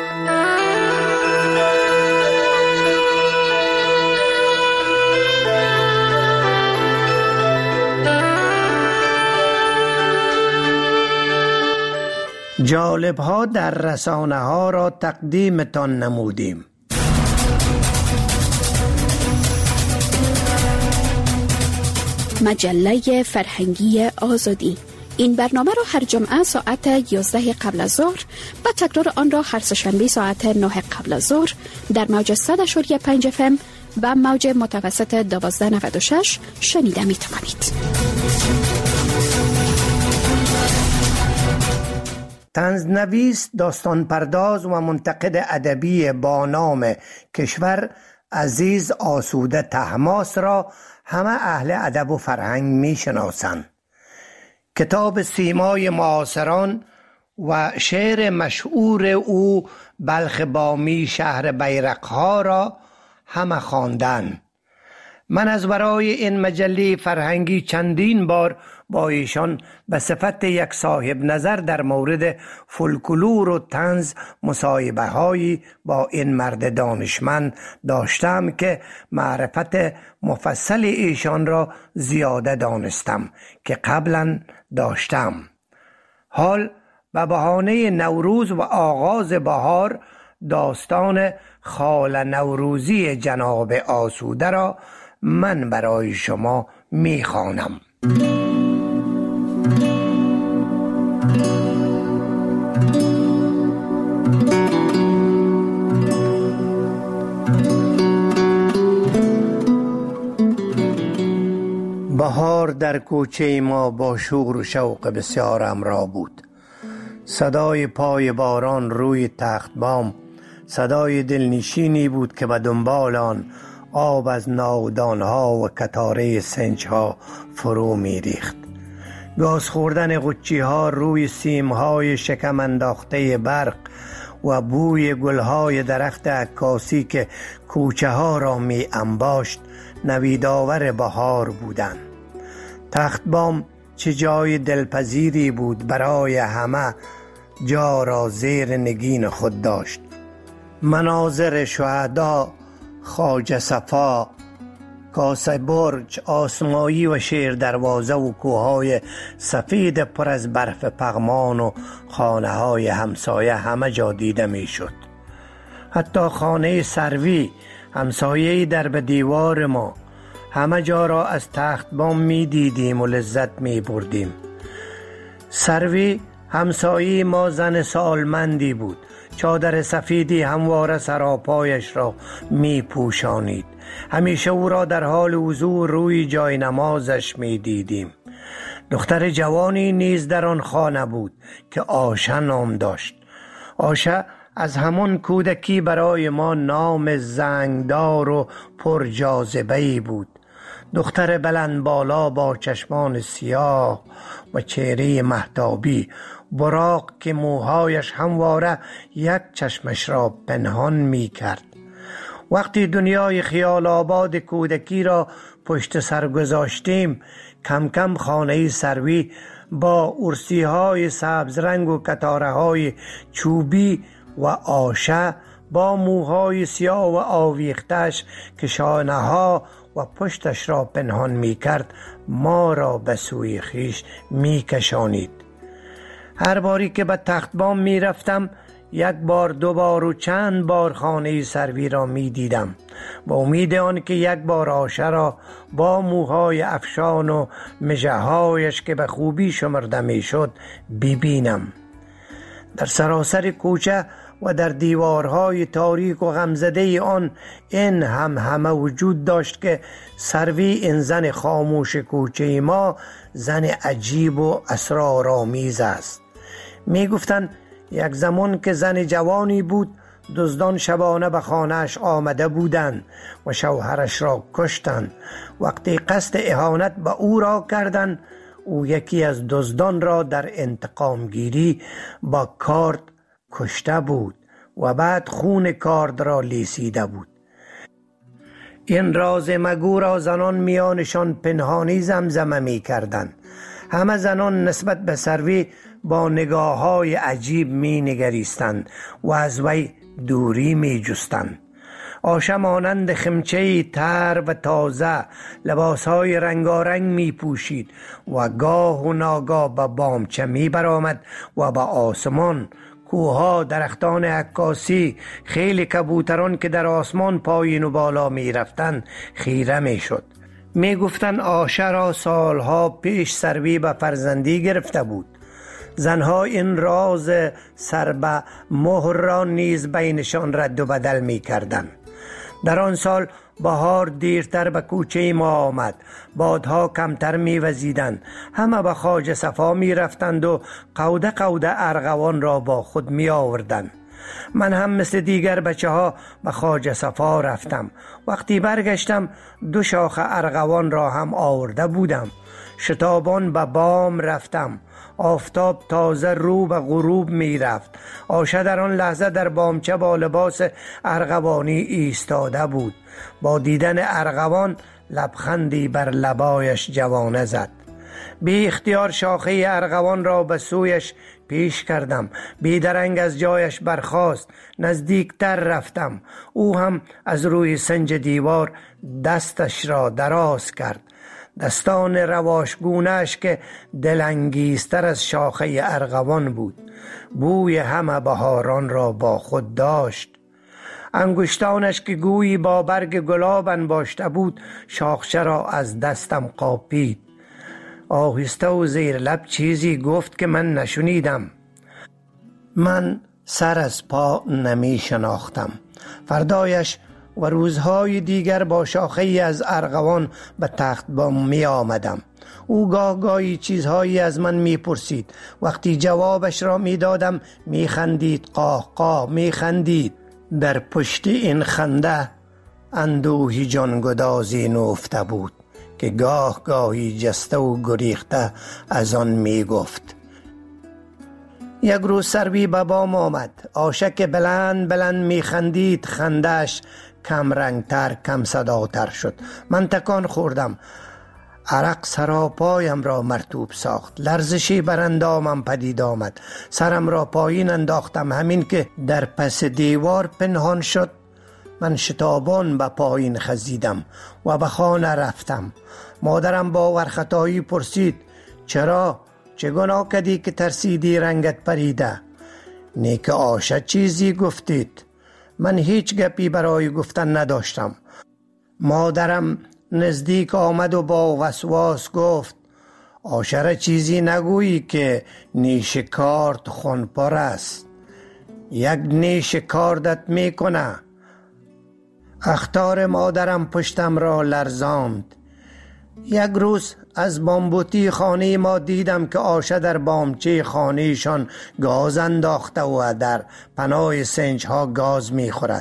جالب ها در رسانه ها را تقدیمتان نمودیم. مجله فرهنگی آزادی. این برنامه را هر جمعه ساعت یازده قبل از ظهر و تکرار آن را هر سه‌شنبه ساعت نه قبل از ظهر در موج صد و پنج اف ام و موج متوسط دوازده نود و شش شنیده می توانید. طنزنویس، داستان پرداز و منتقد ادبی با نام کشور عزیز آسوده طهماسب را همه اهل ادب و فرهنگ می شناسند. کتاب سیمای معاصران و شعر مشهور او بلخ بامی شهر بیرقها را همه خواندند. من از برای این مجله فرهنگی چندین بار با ایشان به صفت یک صاحب نظر در مورد فولکلور و طنز مصاحبه هایی با این مرد دانشمند داشتم که معرفت مفصل ایشان را زیاده دانستم که قبلا داشتم. حال به بهانه نوروز و آغاز بهار داستان خال نوروزی جناب آسوده را من برای شما میخوانم. بهار در کوچه ما با شور و شوق بسیار همراه بود. صدای پای باران روی تخت بام صدای دلنشینی بود که به دنبال آن آب از ناودانها و کتاره سنجها فرو می ریخت. گاز خوردن غچی ها روی سیمهای شکم انداخته برق و بوی گلهای درخت عکاسی که کوچه ها را می انباشت نویدآور بهار بودند. تخت بام چه جای دلپذیری بود، برای همه جا را زیر نگین خود داشت. مناظر شهدا، خواجه صفا، کاسه برج، آسمایی و شیر دروازه و کوههای سفید پر از برف پغمان و خانه های همسایه همه جا دیده می شد. حتی خانه سروی همسایه در به دیوار ما همه جا را از تخت بام می دیدیم و لذت می بردیم. سروی همسایه ما زن سالمندی بود. چادر سفیدی همواره سراپایش را می پوشانید. همیشه او را در حال حضور روی جای نمازش می دیدیم. دختر جوانی نیز در آن خانه بود که آشه نام داشت. آشه از همان کودکی برای ما نام زنگدار و پر جاذبه‌ای بود. دختر بلند بالا با چشمان سیاه و چهره مهتابی، براق که موهایش همواره یک چشمش را پنهان می کرد. وقتی دنیای خیال آباد کودکی را پشت سر گذاشتیم، کم کم خانه سروی با ارسی های سبز رنگ و کتاره های چوبی و آشه با موهای سیاه و آویختش که شانه ها و پشتش را پنهان می کرد ما را به سوی خیش می کشانید. هر باری که به تخت بام می رفتم یک بار دو بار و چند بار خانه سروی را می دیدم با امید آن که یک بار آشه را با موهای افشان و مژه‌هایش که به خوبی شمرده می شد ببینم. در سراسر کوچه و در دیوارهای تاریک و غمزده آن این هم همه وجود داشت که سروی این زن خاموش کوچه ما زن عجیب و اسرارآمیز است. می گفتند یک زمان که زن جوانی بود، دزدان شبانه به خانه‌اش آمده بودند و شوهرش را کشتند. وقتی قصد اهانت به او را کردند، او یکی از دزدان را در انتقام گیری با کارد کشته بود و بعد خون کارد را لیسیده بود. این راز مگو را زنان میانشان پنهانی زمزمه می کردند. همه زنان نسبت به سروی با نگاه های عجیب می نگریستند و از وی دوری می جستند. آشه مانند خمچه‌ای تر و تازه لباسهای رنگارنگ می پوشید و گاه و ناگاه به بامچه می برآمد و به آسمان، کوها، درختان عکاسی، خیلی کبوتران که در آسمان پایین و بالا می رفتند خیره می شد. می گفتن آشه را سالها پیش سروی به فرزندی گرفته بود. زنها این راز سر به مهر را نیز بینشان رد و بدل می کردند. در آن سال بهار دیرتر به کوچه ما آمد. بادها کمتر می وزیدند. همه به خواجه صفا می رفتند و قوده قوده ارغوان را با خود می آوردند. من هم مثل دیگر بچه ها به خواجه صفا رفتم. وقتی برگشتم دو شاخ ارغوان را هم آورده بودم. شتابان به بام رفتم. آفتاب تازه رو به غروب می رفت. آشه در آن لحظه در بامچه با لباس ارغوانی ایستاده بود. با دیدن ارغوان لبخندی بر لبایش جوانه زد. بی اختیار شاخه ارغوان را به سویش پیش کردم. بیدرنگ از جایش برخاست. نزدیکتر رفتم. او هم از روی سنج دیوار دستش را دراز کرد. دستان رواشگونه‌اش که دلانگیزتر از شاخه ارغوان بود. بوی همه بهاران را با خود داشت. انگشتانش که گویی با برگ گلاب انباشته بود شاخچه را از دستم قاپید. آهسته و زیر لب چیزی گفت که من نشنیدم. من سر از پا نمی شناختم. فردایش و روزهای دیگر با شاخه از ارغوان به تخت بام می آمدم. او گاه گاهی چیزهایی از من می پرسید. وقتی جوابش را می دادم می خندید، قاه قاه می خندید. در پشت این خنده اندوهی جانگدازی نهفته بود که گاه گاهی جسته و گریخته از آن می گفت. یک روز سروی به بام آمد. آشک بلند بلند می خندید. خندش کم رنگتر کم صداتر شد. من تکان خوردم. عرق سراپایم را مرطوب ساخت. لرزشی بر اندامم پدید آمد. سرم را پایین انداختم. همین که در پس دیوار پنهان شد من شتابان به پایین خزیدم و به خانه رفتم. مادرم با ورختایی پرسید چرا؟ چه گناه کردی که ترسیدی رنگت پریده؟ نیک آشه چیزی گفتید؟ من هیچ گپی برای گفتن نداشتم. مادرم نزدیک آمد و با وسواس گفت آشره چیزی نگویی که نیش کارت خونپر است. یک نیش کاردت میکنه. اخطار مادرم پشتم را لرزاند. یک روز از بامبوتی خانه ما دیدم که آشه در بامچه خانهشان گاز انداخته و در پناه سنج ها گاز میخورد.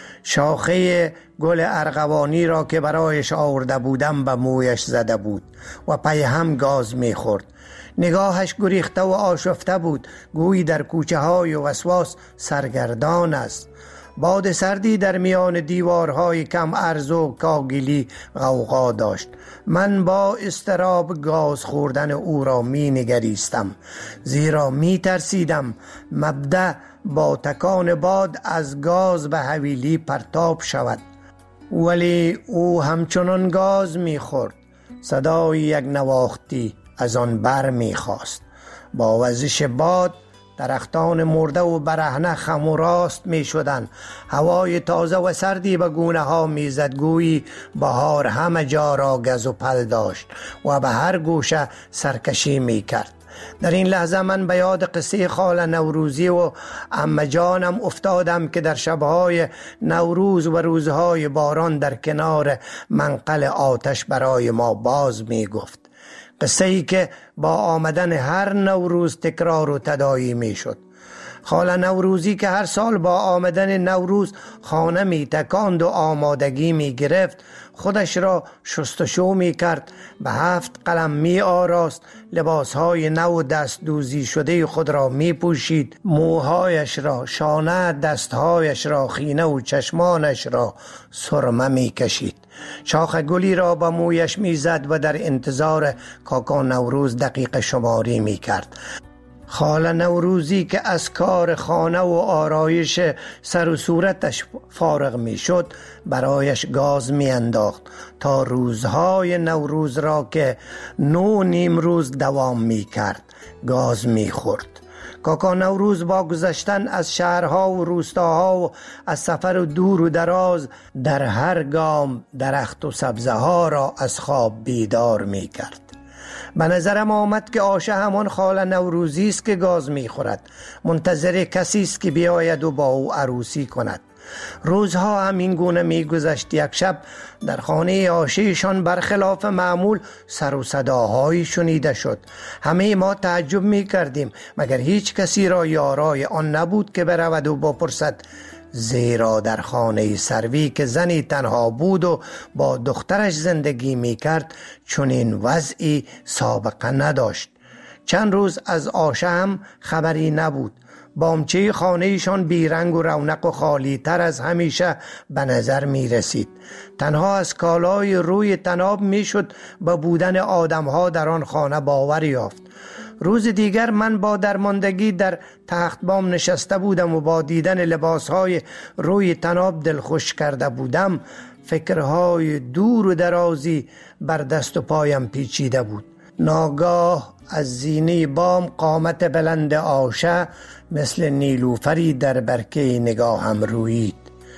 شاخه گل ارغوانی را که برایش آورده بودم به مویش زده بود و پی هم گاز میخورد. نگاهش گریخته و آشفته بود. گویی در کوچه های وسواس سرگردان است. باد سردی در میان دیوارهای کم عرض و کاگلی غوغا داشت. من با اضطراب گاز خوردن او را می نگریستم، زیرا می ترسیدم مبدأ با تکان باد از گاز به حویلی پرتاب شود. ولی او همچنان گاز می خورد. صدای یک نواختی از آن بر می خواست. با وزش باد درختان مرده و برهنه خم و راست می شدن. هوای تازه و سردی به گونه ها می زد. گویی بهار همه جا را گز و پل داشت و به هر گوشه سرکشی می کرد. در این لحظه من به یاد قصه خاله نوروزی و عمه جانم افتادم که در شبهای نوروز و روزهای باران در کنار منقل آتش برای ما باز می گفت. قصه ای که با آمدن هر نوروز تکرار و تداعی می شد. خاله نوروزی که هر سال با آمدن نوروز خانه می تکاند و آمادگی می گرفت، خودش را شستشو می کرد، به هفت قلم می آراست، لباسهای نو دست دوزی شده خود را می پوشید، موهایش را، شانه دستهایش را، خینه و چشمانش را سرمه می کشید. شاخ گلی را به مویش می زد و در انتظار کاکا نوروز دقیقه شماری می کرد. خاله نوروزی که از کار خانه و آرایش سر و صورتش فارغ می شد برایش گاز می انداخت تا روزهای نوروز را که نو نیم روز دوام می کرد گاز می خورد. کاکا نوروز با گذشتن از شهرها و روستاها و از سفر و دور و دراز در هر گام درخت و سبزه ها را از خواب بیدار می کرد. به نظرم آمد که آشه همان خاله نوروزی است که گاز می خورد. منتظر کسی است که بیاید و با او عروسی کند. روزها همین گونه می گذشت. یک شب در خانه آشیشان برخلاف معمول سر و صداهایی شنیده شد. همه ما تعجب می کردیم، مگر هیچ کسی را یارای آن نبود که برود و بپرسد، زیرا در خانه سروی که زنی تنها بود و با دخترش زندگی می کرد چنین وضعی سابقه نداشت. چند روز از آشه هم خبری نبود. بامچه خانهشان بیرنگ و رونق و خالی تر از همیشه به نظر می رسید. تنها از کالای روی تناب می شد به بودن آدمها در آن خانه باور یافت. روز دیگر من با درماندگی در تخت بام نشسته بودم و با دیدن لباسهای روی تناب دلخوش کرده بودم. فکرهای دور و درازی بر دست و پایم پیچیده بود. ناگاه از زینه بام قامت بلند آشه مثل نیلوفری در برکه نگاهم رویید.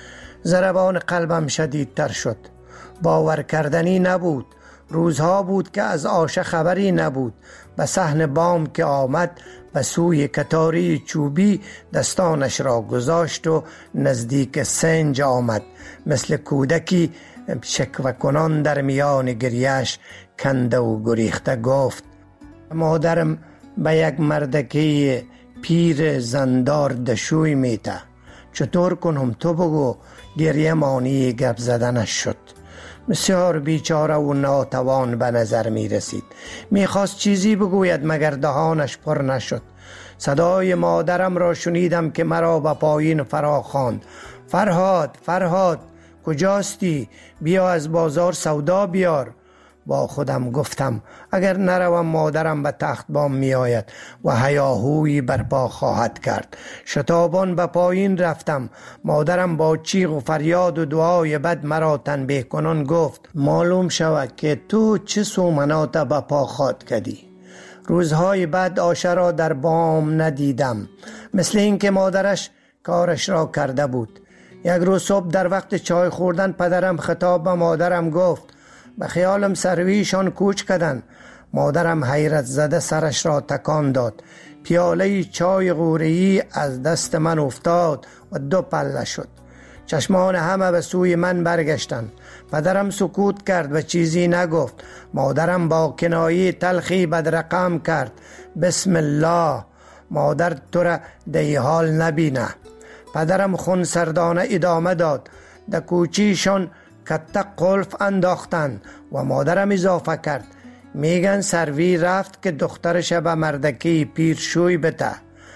ضربان قلبم شدیدتر شد. باور کردنی نبود. روزها بود که از آشه خبری نبود. به صحن بام که آمد به سوی کتاری چوبی دستانش را گذاشت و نزدیک سنج آمد. مثل کودکی شکوه کنان در میان گریه‌اش کنده و گریخته گفت، مادرم به یک مردکی پیر زندار دشوی میته. چطور کنم تو بگو؟ گریه مانی گپ زدنش شد. بسیار بیچاره و ناتوان به نظر می رسید. می خواست چیزی بگوید مگر دهانش پر نشد. صدای مادرم را شنیدم که مرا به پایین فرا خواند. فرهاد، فرهاد، کجاستی؟ بیا از بازار سودا بیار. با خودم گفتم اگر نروم مادرم به تخت بام می آید و هیاهویی برپا خواهد کرد. شتابان به پایین رفتم. مادرم با چیغ و فریاد و دعای بد مرا تنبیه کنان گفت، معلوم شود که تو چه سومنات به پا خواهد کردی. روزهای بعد آشه را در بام ندیدم. مثل این که مادرش کارش را کرده بود. یک روز صبح در وقت چای خوردن پدرم خطاب به مادرم گفت، به خیالم سرویشان کوچ کردن. مادرم حیرت زده سرش را تکان داد. پیاله چای غوره‌ای از دست من افتاد و دو پله شد. چشمان همه به سوی من برگشتند. پدرم سکوت کرد و چیزی نگفت. مادرم با کنایه تلخی بدرقم کرد، بسم الله، مادر تو را دی حال نبینه. پدرم خون سردانه ادامه داد، در کوچیشان کتک قلف انداختن و مادرم اضافه کرد، میگن سروی رفت که دخترش به مردکی پیرشوی بته.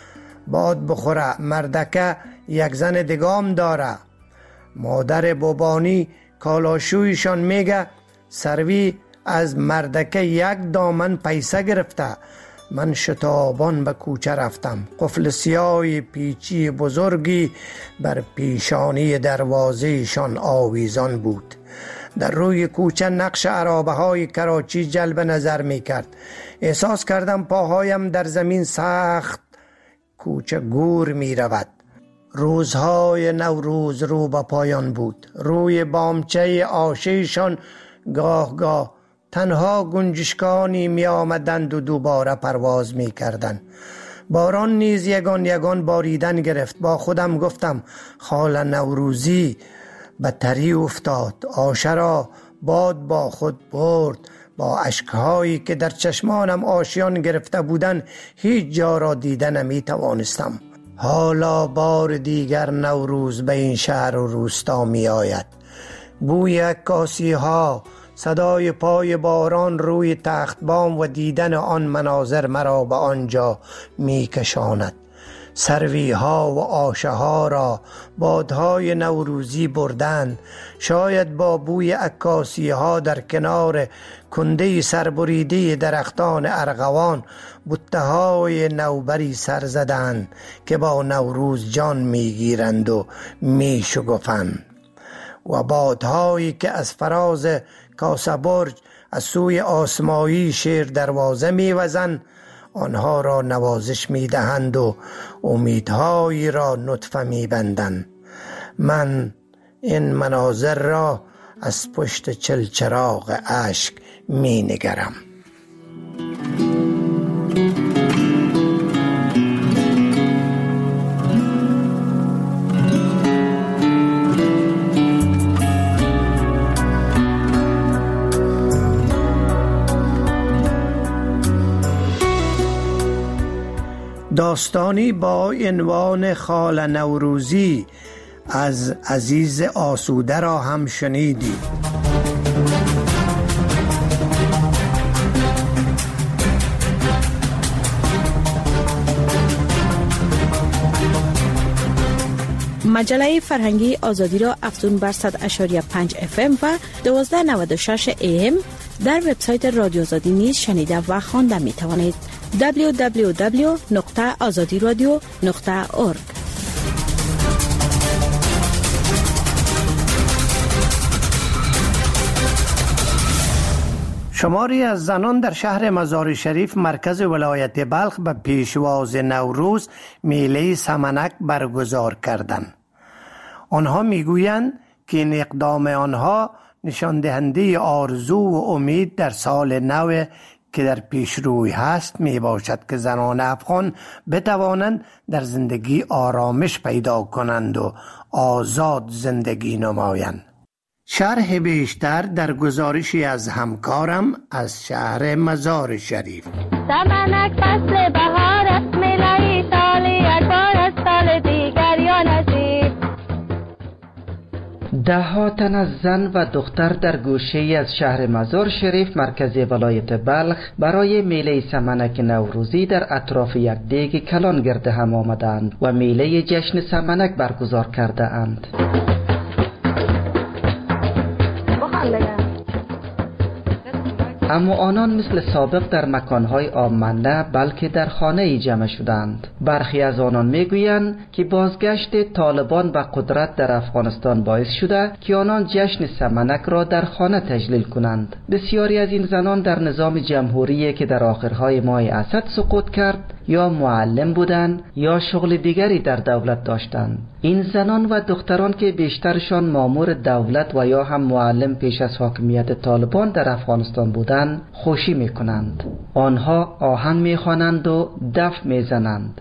باد بخوره، مردکه یک زن دگام داره. مادر بابانی کالاشویشان میگه سروی از مردکه یک دامن پیسه گرفته. من شتابان به کوچه رفتم. قفل سیاه پیچی بزرگی بر پیشانی دروازهشان آویزان بود. در روی کوچه نقش عرابه های کراچی جلب نظر می کرد. احساس کردم پاهایم در زمین سخت کوچه گور می رود. روزهای نوروز رو به پایان بود. روی بامچه آشیشان گاه گاه تنها گنجشکانی می آمدند و دوباره پرواز می کردند. باران نیز یگان یگان باریدن گرفت. با خودم گفتم خال نوروزی به تری افتاد. آشه را باد با خود برد. با اشکهایی که در چشمانم آشیان گرفته بودند هیچ جا را دیده نمی توانستم. حالا بار دیگر نوروز به این شهر و روستا می آید. بوی عکاسی ها، صدای پای باران روی تخت بام و دیدن آن مناظر مرا به آنجا می کشاند. سروی ها و آشه ها را بادهای نوروزی بردند. شاید با بوی عکاسی ها در کنار کنده سربریده درختان ارغوان بوته های نوبری سر زدند که با نوروز جان می گیرند و می شگفند. و بادهایی که از فراز کاسه برج از سوی آسمایی شیر دروازه می وزند آنها را نوازش می دهند و امیدهایی را نطفه می بندند. من این مناظر را از پشت چلچراغ اشک می نگرم. داستانی با عنوان خال نوروزی از عزیز آسوده را هم شنیدید. مجله فرهنگی آزادی را افزون بر صد اشاری پنج اف ام و دوازده نود و شش ای ام در وبسایت رادیو آزادی نیز شنیده و خوانده می توانید. دبلیو دبلیو دبلیو نقطه آزادی رادیو نقطه اورگ. شماری از زنان در شهر مزار شریف مرکز ولایت بلخ به پیشواز نوروز میله سمنک برگزار کردند. آنها میگویند که این اقدام آنها نشان دهنده آرزو و امید در سال نو که در پیش روی هست می باشد که زنان افغان بتوانند در زندگی آرامش پیدا کنند و آزاد زندگی نمایند. شرح بیشتر در گزارشی از همکارم از شهر مزار شریف. سمنک فصل بهار است، میله سال یک بار از سال دیگر یا نصیب. ده ها تن از زن و دختر در گوشه‌ای از شهر مزار شریف مرکز ولایت بلخ برای میله سمنک نوروزی در اطراف یک دیگ کلان گرد هم آمدند و میله جشن سمنک برگزار کرده اند. اما آنان مثل سابق در مکانهای عام نه بلکه در خانه جمع شدند. برخی از آنان میگویند که بازگشت طالبان به قدرت در افغانستان باعث شده که آنان جشن سمنک را در خانه تجلیل کنند. بسیاری از این زنان در نظام جمهوری که در آخرهای ماه اسد سقوط کرد یا معلم بودند یا شغل دیگری در دولت داشتند. این زنان و دختران که بیشترشان مامور دولت و یا هم معلم پیش از حاکمیت طالبان در افغانستان بودند خوشی میکنند. آنها آهنگ میخوانند و دف میزنند.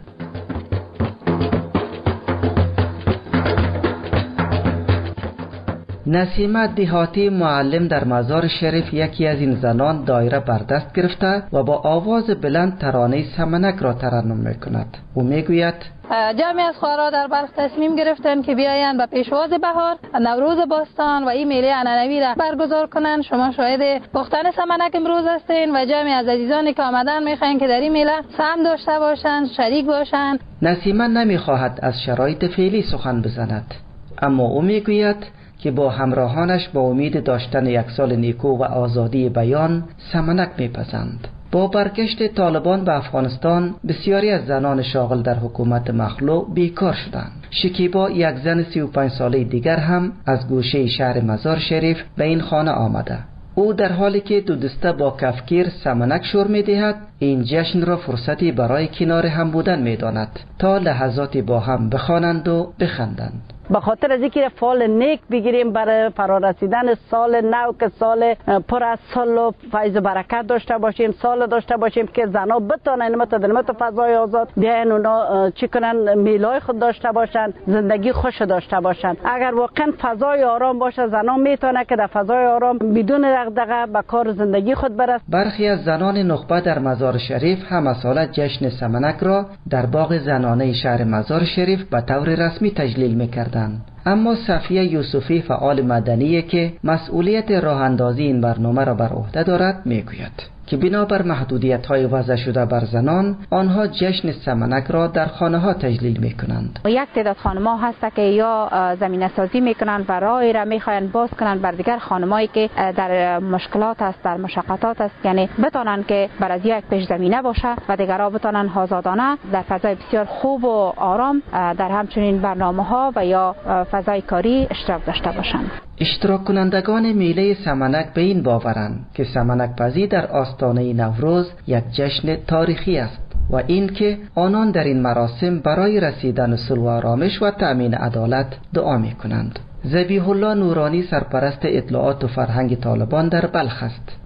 نسیمه دیهاتی معلم در مزار شریف یکی از این زنان دایره بر دست گرفته و با آواز بلند ترانه سمنک را ترنم میکند. او میگوید جمعی از خواهرها در بلخ تصمیم گرفتن که بیایند به پیشواز بهار نوروز باستان و این میله عنعنوی را برگزار کنند. شما شاهد پختن سمنک امروز هستین و جمعی از عزیزانی که آمدن میخواین که در این میله سهم داشته باشند، شریک باشند. نسیمه نمیخواهد از شرایط فعلی سخن بزند، اما او میگوید که با همراهانش با امید داشتن یک سال نیکو و آزادی بیان سمنک میپزند. با برگشت طالبان به افغانستان بسیاری از زنان شاغل در حکومت مخلوع بیکار شدند. شکیبا یک زن سی و پنج ساله دیگر هم از گوشه شهر مزار شریف به این خانه آمده. او در حالی که دو دسته با کفگیر سمنک شور می دهد این جشن را فرصتی برای کنار هم بودن می داند تا لحظاتی با هم بخوانند و بخندند. به خاطر از اینکه فال نیک بگیریم برای فرارسیدن سال نو که سال پر از سال و فیض و برکت داشته باشیم، سال داشته باشیم که زنا بتونن متدلمت فضای آزاد بیاین اونا چی کنن، میلای خود داشته باشن، زندگی خوش داشته باشن. اگر واقعا فضای آرام باشه زنا میتونه که در فضای آرام بدون دغدغه به کار زندگی خود برسه. برخی از زنان نخبه در مزار شریف هم از حالت جشن سمنک را در باغ زنانه شهر مزار شریف به طور رسمی تجلیل میکردند. اما صفیه یوسفی فعال مدنی که مسئولیت راه اندازی این برنامه را بر عهده دارد میگوید که بنابر محدودیت‌های وضع شده بر زنان آنها جشن سمنک را در خانه‌ها تجلیل می‌کنند. یک تعداد خانم‌ها هست که یا زمینه سازی می‌کنند و راهی را می‌خواهند باز کنند بر دیگر خانمایی که در مشکلات است، در مشقات است، یعنی بتونن که بر از یک پیش زمینه باشه و دیگرها بتونن آزادانه در فضای بسیار خوب و آرام در همچنین برنامه‌ها و یا فضای کاری اشتراک داشته باشند. اشتراک کنندگان میله سمنک به این باورند که سمنک پزی در آستانه نوروز یک جشن تاریخی است و این که آنان در این مراسم برای رسیدن صلح و آرامش و تأمین عدالت دعا می کنند. ذبیح الله نورانی سرپرست اطلاعات و فرهنگ طالبان در بلخ است.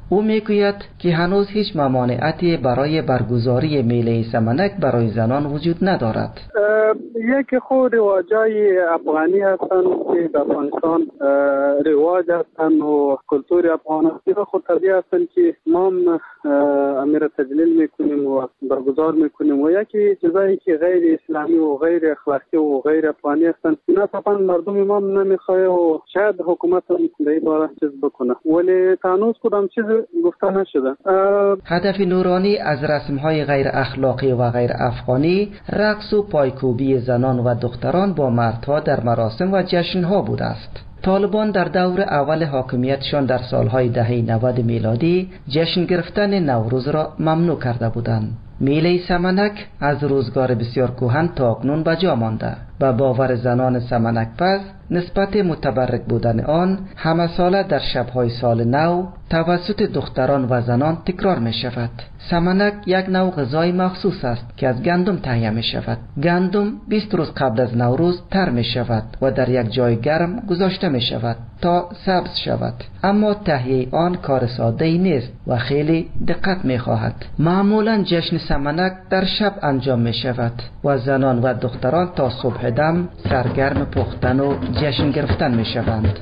او میگوید که هنوز هیچ ممانعتی برای برگزاری میله سمنک برای زنان وجود ندارد. یک خود رواجای افغانی هستند که در افغانستان رواج هستند و کلتور افغانی خود طبیعی هستند که ما امیر تجلیل میکنیم و برگزار میکنیم و یکی چیزایی که غیر اسلامی و غیر اخلاقی و غیر افغانی هستند اینا طبعا مردم ما نمیخواه و شاید حکومت هم در این باره چیز بکنه ولی تانوز کدام چیز گفته نشده. هدف نورانی از رسم‌های غیر اخلاقی و غیر افغانی رقص و پایکوبی زنان و دختران با مردها در مراسم و جشن‌ها بوده است. طالبان در دور اول حاکمیتشان در سالهای دهه نود میلادی جشن گرفتن نوروز را ممنوع کرده بودند. میله سمنک از روزگار بسیار کهن تا اکنون به جا مانده و باور زنان سمنک پز نسبت متبرک بودن آن همه ساله در شبهای سال نو توسط دختران و زنان تکرار می شود. سمنک یک نوع غذای مخصوص است که از گندم تهیه می شود. گندم بیست روز قبل از نوروز تر می شود و در یک جای گرم گذاشته می شود تا سبز شود. اما تهیه آن کار ساده ای نیست و خیلی دقت می خواهد. معمولا جشن سمنک در شب انجام می شود و زنان و دختران تا صبح دم سرگرم پختن و جشن گرفتن می شوند.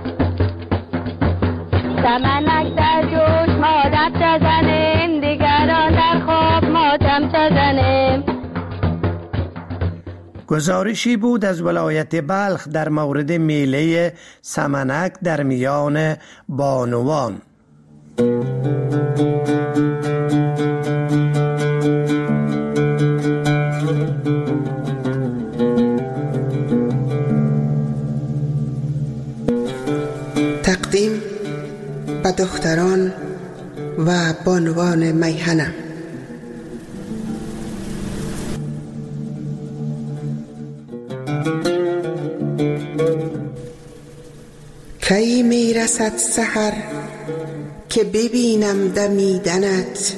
سمنک در جوش ما دست بزنیم، دیگران در خواب ماتم بزنیم. گزارشی بود از ولایت بلخ در مورد میله سمنک در میان بانوان. تقدیم به دختران و بانوان میهنم. کی میرسد سحر که ببینم دمیدنت،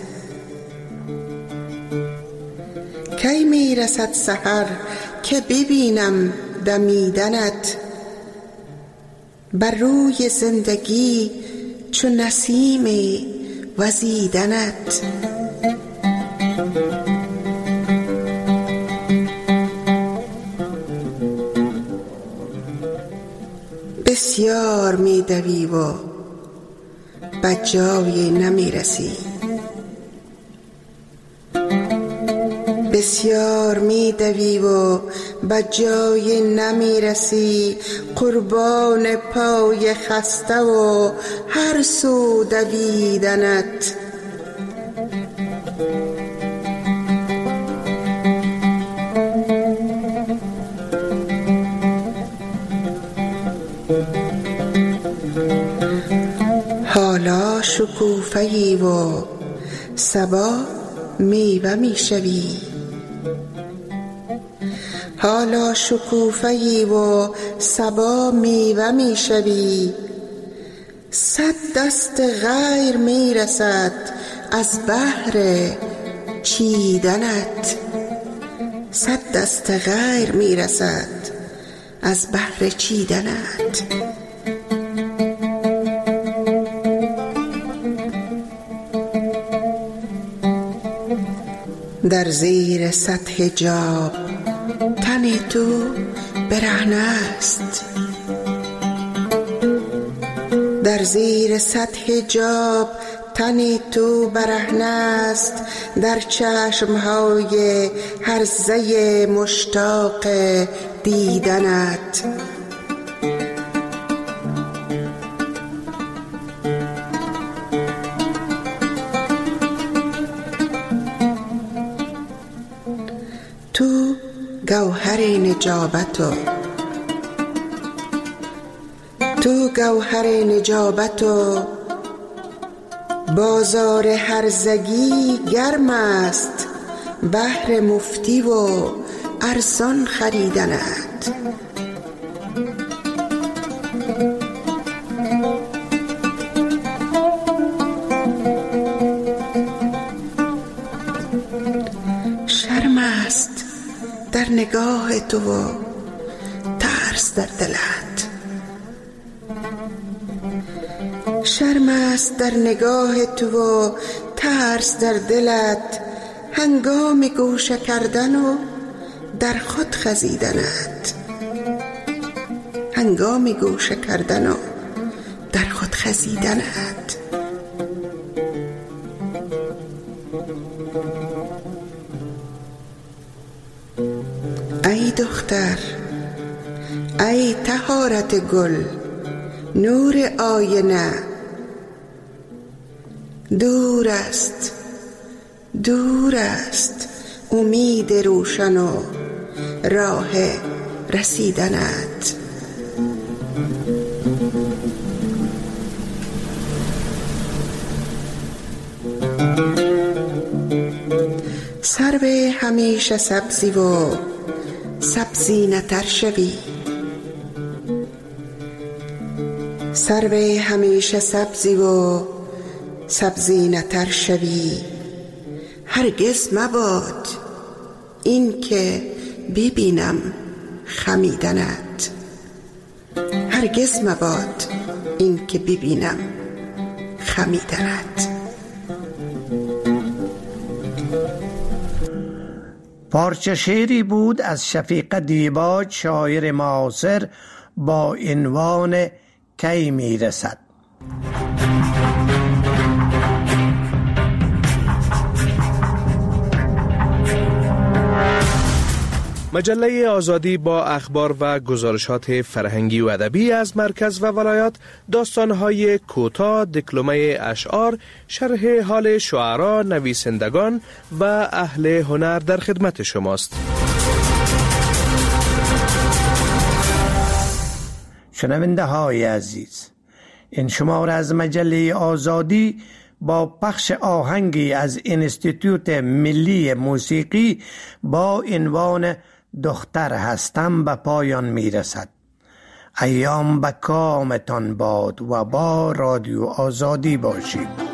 کی میرسد سحر که ببینم دمیدنت، بر روی زندگی چو نسیم وزیدنت. بسیار می دوی و به جای نمی رسی، بسیار می دوی و به جای نمی رسی، قربان پای خسته و هر سو دویدنت. حالا شکوفه‌ای و صبا میوه میشوی، حالا شکوفه‌ای و صبا میوه میشوی، صد دست غیر میرسد از بهر چیدنت، صد دست غیر میرسد از بهر چیدنت. در زیر سطح حجاب تن تو برهنه است، در زیر سطح حجاب تن تو برهنه است، در چشمهای هرزه مشتاق دیدنت. تو گوهر نجابت و تو گوهر نجابت و بازار هرزگی گرم است، بهر مفتی و ارزان خریدنت. شرم است در نگاه تو و ترس در دلت، شرم است در نگاه تو و ترس در دلت، هنگام گوشه کردن و در خود خزیدنت. هنگام گوشه کردن و در خود خزیدنت. ای دختر، ای طهارت گل، نور آینه، دور است دور است امید روشن و راه رسیدنت. سرو همیشه سبزی و سبزی نتر شوی. سرو همیشه سبزی و سبزی نتر شوی. هرگز مباد این که ببینم خمیدنت. هرگز مباد این که ببینم خمیدنت. پارچه شعری بود از شفیق دیباج، شاعر معاصر، با عنوان کی میرسد. مجله آزادی با اخبار و گزارشات فرهنگی و ادبی از مرکز و ولایات، داستان‌های کوتاه، دکلمه اشعار، شرح حال شعرا، نویسندگان و اهل هنر در خدمت شماست. شنونده های عزیز، این شماره از مجله آزادی با پخش آهنگی از انستیتوت ملی موسیقی با عنوان دختر هستم به پایان می رسد. ایام به کامتان باد و با رادیو آزادی باشید.